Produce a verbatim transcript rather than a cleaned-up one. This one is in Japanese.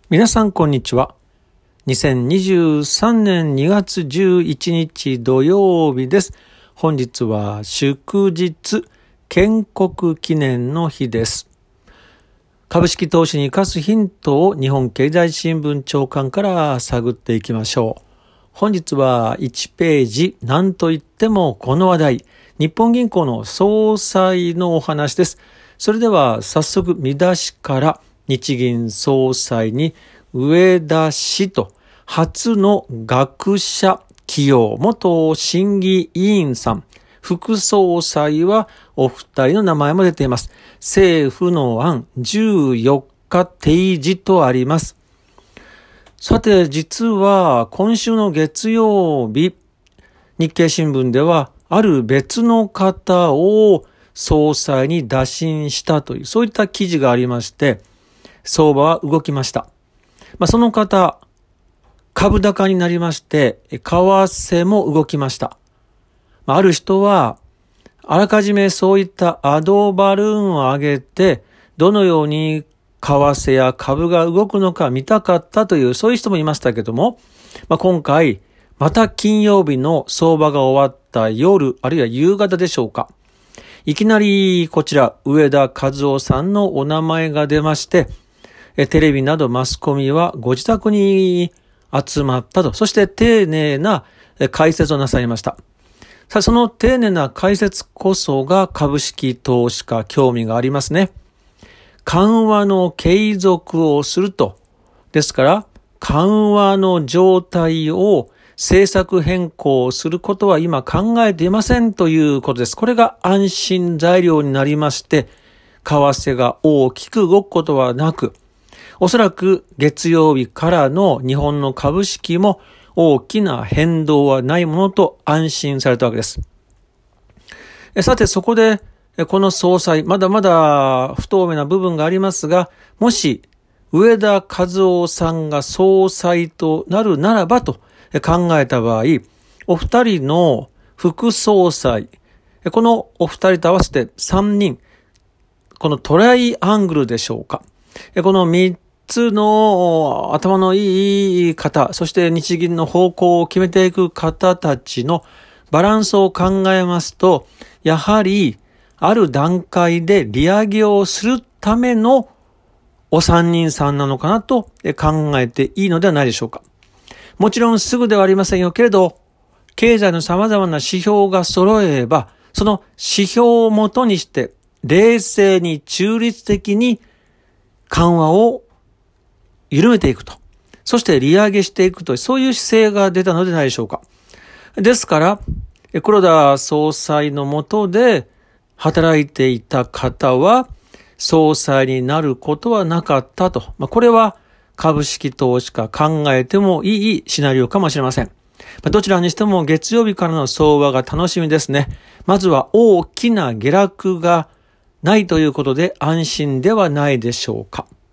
皆さんこんにちは。にせんにじゅうさんねんにがつじゅういちにち土曜日です。本日は祝日建国記念の日です。株式投資に生かすヒントを日本経済新聞長官から探っていきましょう。本日はいちページ、なんといってもこの話題、日本銀行の総裁のお話です。それでは早速見出しから日銀総裁に植田氏と初の学者起用、元審議委員さん、副総裁はお二人の名前も出ています。政府の案じゅうよっか提示とあります。さて実は今週の月曜日、日経新聞ではある別の方を総裁に打診したという、そういった記事がありまして、相場は動きました。まあ、その方、株高になりまして、為替も動きました。まあ、ある人は、あらかじめそういったアドバルーンを上げて、どのように為替や株が動くのか見たかったという、そういう人もいましたけども、まあ、今回、また金曜日の相場が終わった夜、あるいは夕方でしょうか。いきなりこちら、植田和夫さんのお名前が出まして、テレビなどマスコミはご自宅に集まったと、そして丁寧な解説をなさいました。さあ、その丁寧な解説こそが株式投資家興味がありますね。緩和の継続をすると。ですから、緩和の状態を政策変更することは今考えていませんということです。これが安心材料になりまして、為替が大きく動くことはなく、おそらく月曜日からの日本の株式も大きな変動はないものと安心されたわけです。さてそこでこの総裁、まだまだ不透明な部分がありますが、もし植田和夫さんが総裁となるならばと考えた場合、お二人の副総裁、このお二人と合わせてさんにん、このトライアングルでしょうか。この三つの頭のいい方、そして日銀の方向を決めていく方たちのバランスを考えますと、やはりある段階で利上げをするためのお三人さんなのかなと考えていいのではないでしょうか。もちろんすぐではありませんよけれど、経済の様々な指標が揃えば、その指標をもとにして冷静に中立的に緩和を緩めていくと。そして利上げしていくと。そういう姿勢が出たのではないでしょうか。ですから、黒田総裁の下で働いていた方は、総裁になることはなかったと。まあ、これは株式投資家考えてもいいシナリオかもしれません。まあ、どちらにしても月曜日からの相場が楽しみですね。まずは大きな下落がないということで安心ではないでしょうか。